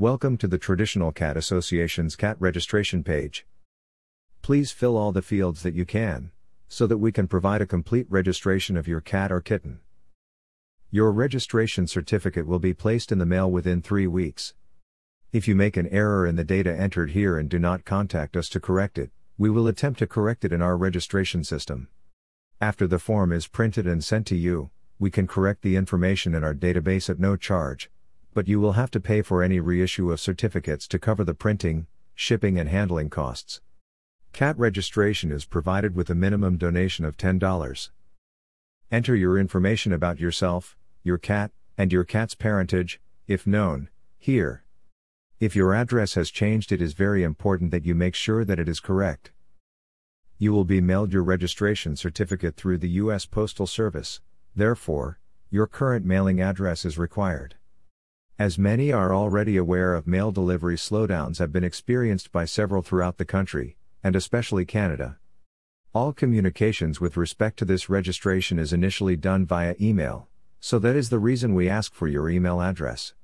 Welcome to the Traditional Cat Association's cat registration page. Please fill all the fields that you can, so that we can provide a complete registration of your cat or kitten. Your registration certificate will be placed in the mail within 3 weeks. If you make an error in the data entered here and do not contact us to correct it, we will attempt to correct it in our registration system. After the form is printed and sent to you, we can correct the information in our database at no charge, but you will have to pay for any reissue of certificates to cover the printing, shipping and handling costs. Cat registration is provided with a minimum donation of $10. Enter your information about yourself, your cat, and your cat's parentage, if known, here. If your address has changed, it is very important that you make sure that it is correct. You will be mailed your registration certificate through the U.S. Postal Service, therefore, your current mailing address is required. As many are already aware of, mail delivery slowdowns have been experienced by several throughout the country, and especially Canada. All communications with respect to this registration is initially done via email, so that is the reason we ask for your email address.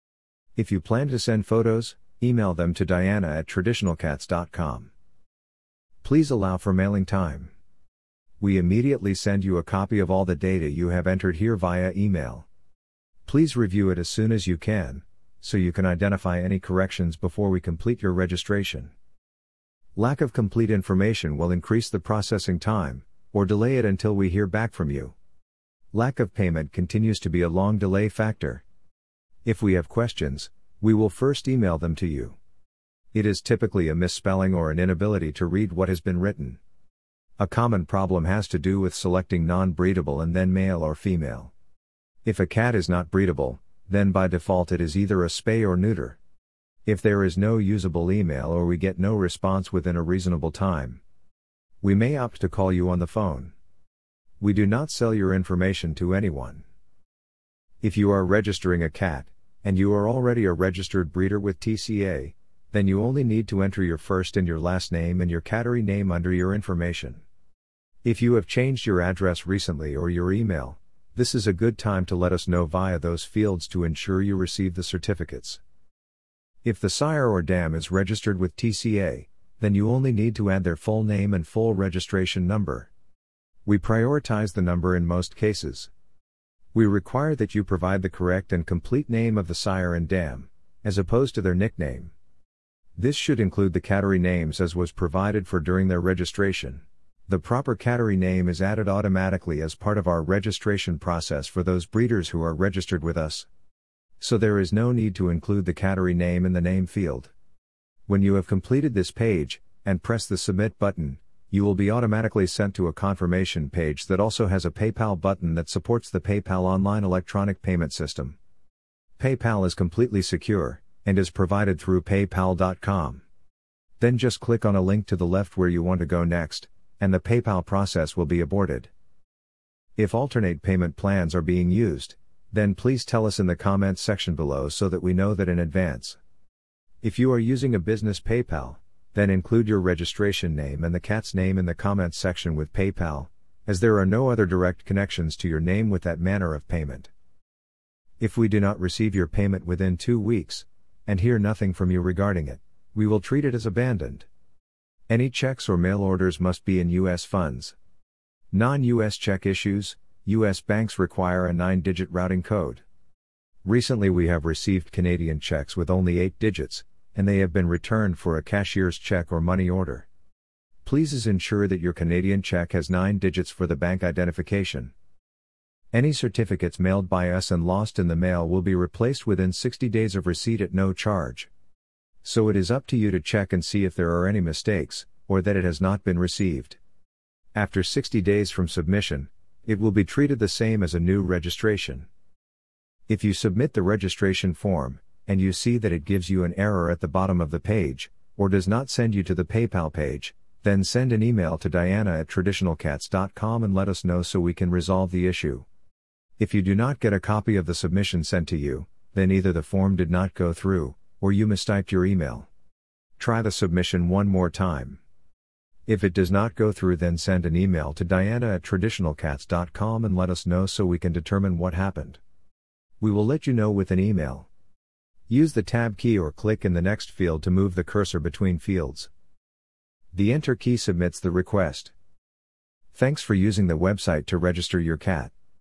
If you plan to send photos, email them to diana@traditionalcats.com. Please allow for mailing time. We immediately send you a copy of all the data you have entered here via email. Please review it as soon as you can, so you can identify any corrections before we complete your registration. Lack of complete information will increase the processing time, or delay it until we hear back from you. Lack of payment continues to be a long delay factor. If we have questions, we will first email them to you. It is typically a misspelling or an inability to read what has been written. A common problem has to do with selecting non-breedable and then male or female. If a cat is not breedable, then by default it is either a spay or neuter. If there is no usable email or we get no response within a reasonable time, we may opt to call you on the phone. We do not sell your information to anyone. If you are registering a cat, and you are already a registered breeder with TCA, then you only need to enter your first and your last name and your cattery name under your information. If you have changed your address recently or your email, this is a good time to let us know via those fields to ensure you receive the certificates. If the sire or dam is registered with TCA, then you only need to add their full name and full registration number. We prioritize the number in most cases. We require that you provide the correct and complete name of the sire and dam, as opposed to their nickname. This should include the cattery names as was provided for during their registration. The proper cattery name is added automatically as part of our registration process for those breeders who are registered with us. So there is no need to include the cattery name in the name field. When you have completed this page, and press the Submit button, you will be automatically sent to a confirmation page that also has a PayPal button that supports the PayPal online electronic payment system. PayPal is completely secure, and is provided through paypal.com. Then just click on a link to the left where you want to go next, and the PayPal process will be aborted. If alternate payment plans are being used, then please tell us in the comments section below so that we know that in advance. If you are using a business PayPal, then include your registration name and the cat's name in the comments section with PayPal, as there are no other direct connections to your name with that manner of payment. If we do not receive your payment within 2 weeks, and hear nothing from you regarding it, we will treat it as abandoned. Any checks or mail orders must be in U.S. funds. Non-U.S. check issues, U.S. banks require a 9-digit routing code. Recently we have received Canadian checks with only 8 digits, and they have been returned for a cashier's check or money order. Please ensure that your Canadian check has 9 digits for the bank identification. Any certificates mailed by us and lost in the mail will be replaced within 60 days of receipt at no charge. So it is up to you to check and see if there are any mistakes, or that it has not been received. After 60 days from submission, it will be treated the same as a new registration. If you submit the registration form, and you see that it gives you an error at the bottom of the page, or does not send you to the PayPal page, then send an email to diana@traditionalcats.com and let us know so we can resolve the issue. If you do not get a copy of the submission sent to you, then either the form did not go through, or you mistyped your email. Try the submission one more time. If it does not go through, then send an email to diana@traditionalcats.com and let us know so we can determine what happened. We will let you know with an email. Use the Tab key or click in the next field to move the cursor between fields. The Enter key submits the request. Thanks for using the website to register your cat.